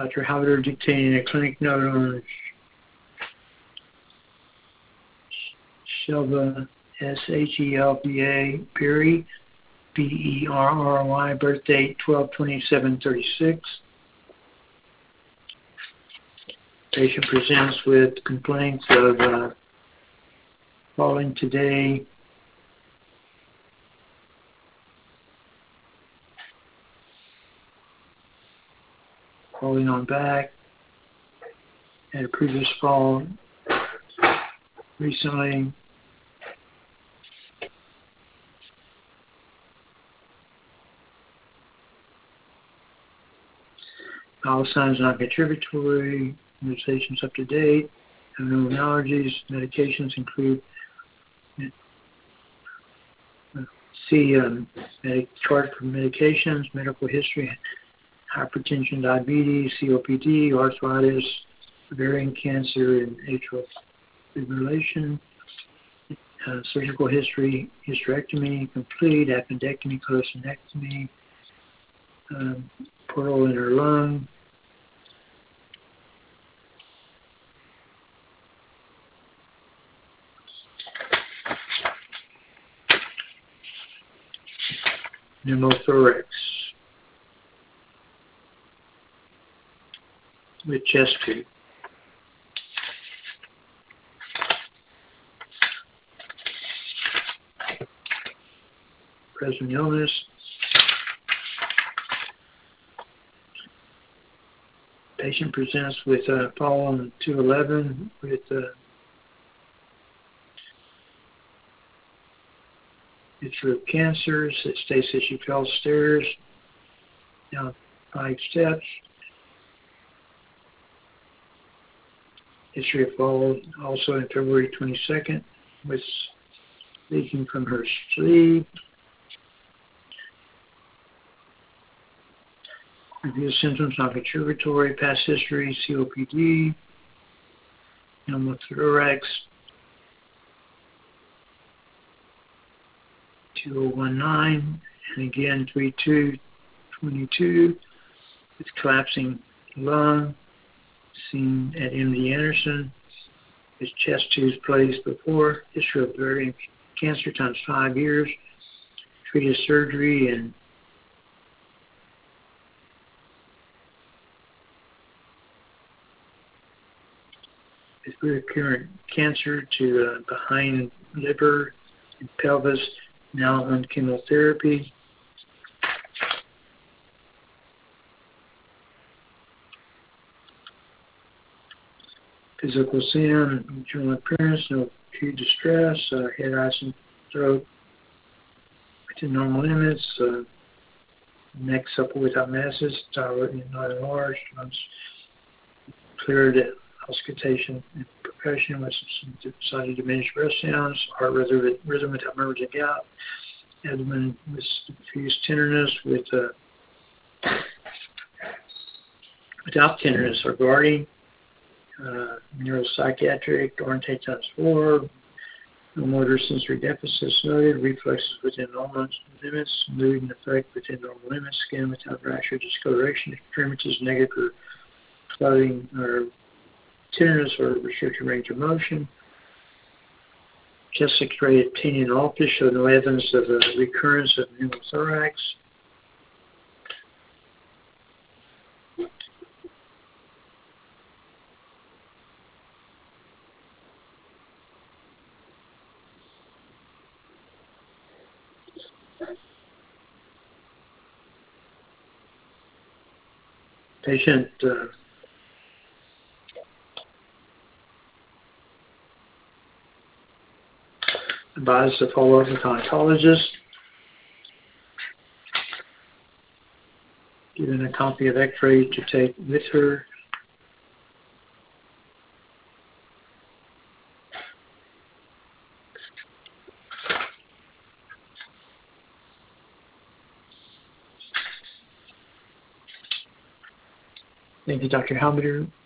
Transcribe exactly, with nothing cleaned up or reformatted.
Doctor Halbiter dictating a clinic note on Shelba, S H E L B A, Berry, B E R R Y, birth date twelve twenty-seven thirty-six. Patient presents with complaints of uh, falling today, falling on back, had a previous fall recently. All signs not contributory, medications up to date, have no allergies. Medications include see um, medic chart for medications, medical history, hypertension, diabetes, C O P D, arthritis, ovarian cancer, and atrial fibrillation. Uh, surgical history, hysterectomy complete, appendectomy, cholecystectomy, um, portal in her lung. Pneumothorax with chest tube. Present illness. Patient presents with uh, fall on two eleven with uh, history of cancers. It states that she fell stairs down five steps. History of fall also on February twenty-second with leaking from her sleeve. Review symptoms, non-contributory, past history, C O P D, pneumothorax, two oh one nine, and again three two twenty-two, with collapsing lung, seen at M D Anderson. His chest tubes placed before, history of ovarian cancer times five years, treated surgery, and with recurrent cancer to uh, behind liver and pelvis, now on chemotherapy. Physical sin, general appearance, no acute distress, uh, head, eyes, and throat within normal limits, uh, neck supple without masses, thyroid not enlarged, lungs cleared auscultation and percussion with some slightly diminished breath sounds, heart rhythm, rhythm without murmurs and gout, abdomen with diffuse tenderness with uh, without tenderness or guarding, uh, neuropsychiatric, orientate times four, no motor sensory deficits noted, reflexes within normal limits, mood and effect within normal limits, skin without rash or discoloration, extremities negative or clothing or tenderness or restricted range of motion. Chest X-ray at Tinian office showed no evidence of a recurrence of pneumothorax. Patient uh, advised to follow up with oncologist. Given a copy of X-ray to take with her. Thank you, Doctor Halbiter.